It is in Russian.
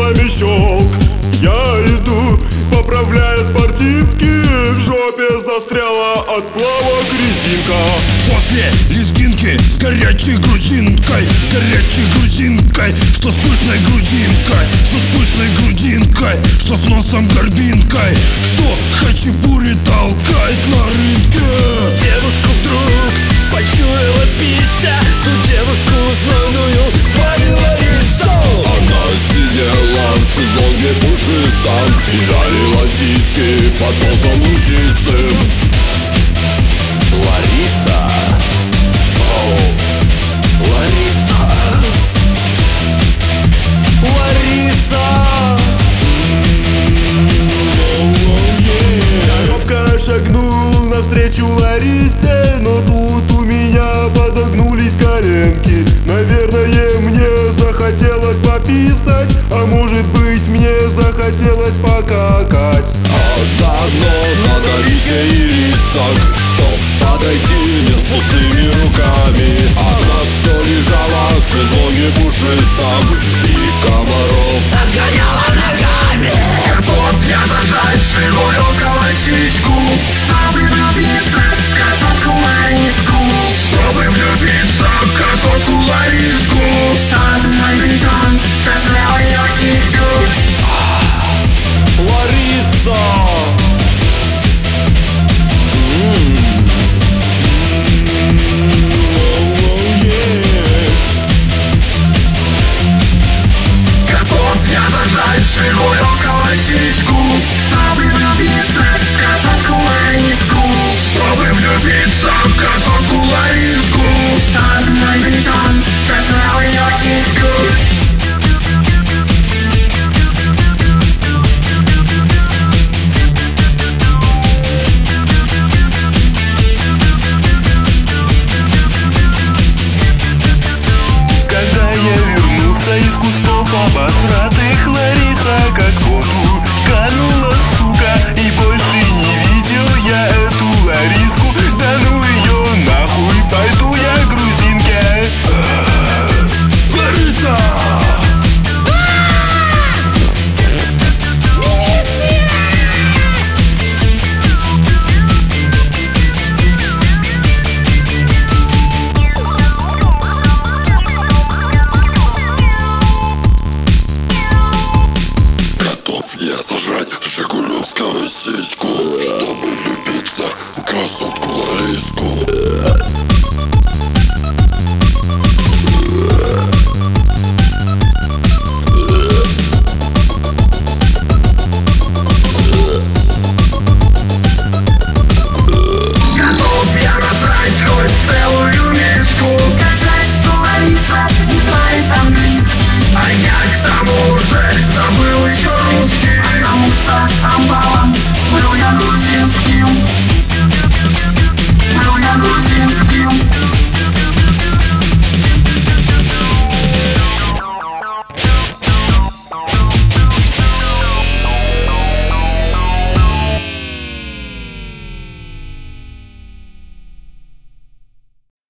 пальцами щелк. Я иду, поправляя спортивки, в жопе застряла от плавок резинка. После лезгинки с горячей грузинкой, что с пышной грудинкой, что с носом горбинкой, что хачапури толкает на рынке. Девушку вдруг почуяла пися, ту девушку знойную звали Лариса. Она сидела в шезлонге пушистом и жарила сиськи под солнцем лучистым. Лариса, оу, Лариса, Лариса. Коробка шагнул навстречу Ларисе, но тут у меня подогнулись коленки. Наверное, мне захотелось пописать, а может быть, мне захотелось покакать. А заодно надавить ей рисок, чтоб подойти мне с пустыми руками. Она все лежала в шезлонге пушистом и комаров Отгоняла ногами. Готов я зажать живую колосичку, чтобы влюбиться в красотку Лариску, чтобы влюбиться в красотку Лариску, чтобы мой бетон сожрал ее киску. Лариса. Готов я зажать живую колосичку, чтобы влюбиться в красотку Лариску, чтобы влюбиться в красотку Лариску, чтобы мой бетон сожрал ее киску. Когда я вернулся из кустов обосратых